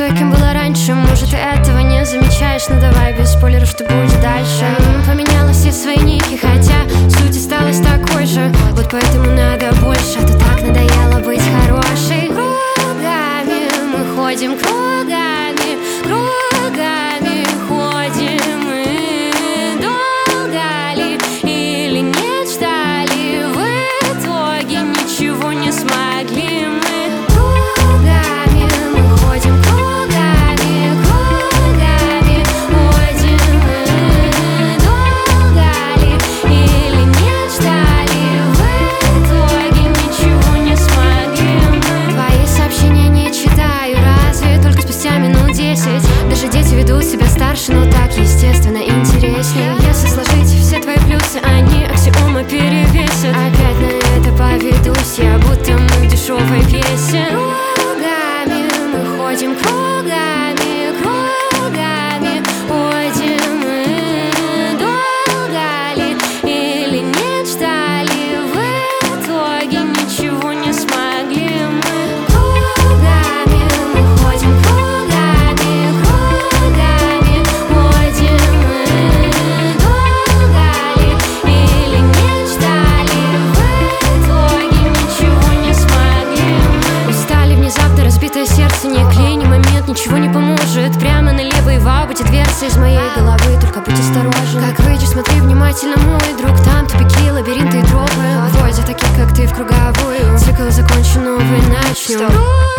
той, кем была раньше. Может, ты этого не замечаешь, но давай без спойлеров, что будет дальше. Поменяла все свои ники, хотя суть осталась такой же. Вот поэтому надо больше, а то так надоело быть хорошей. Кругами мы ходим, кругами, кругами ходим мы. Долго ли или нет, ждали, в итоге ничего не смогли мы. Кругами мы ходим, кругами, кругами ходим мы. Долго ли или нет, ждали, в итоге ничего не смогли мы. Твои сообщения не читаю, разве только спустя минут 10. Даже дети ведут себя старше, но так естественно интереснее. Если сложить все твои плюсы, они аксиомы перевесят. Опять на это поведусь я, будто мы в дешевой пьесе. Кругами мы ходим, кругами, кругами ходим мы. Долго ли или нет, ждали, в итоге ничего не смогли мы. Кругами мы ходим, кругами, кругами ходим мы. Долго ли или нет, ждали, в итоге ничего не смогли мы. Устали внезапно, разбитое сердце, не клей, ни момент, ничего не поможет. Прямо налево и вау, будет версия из моей головы, только будь осторожен. Как выйдешь, смотри внимательно, мой друг, там тупики, лабиринты и тропы. Вводя таких, как ты, в круговую. Цикл закончен, новый начнем.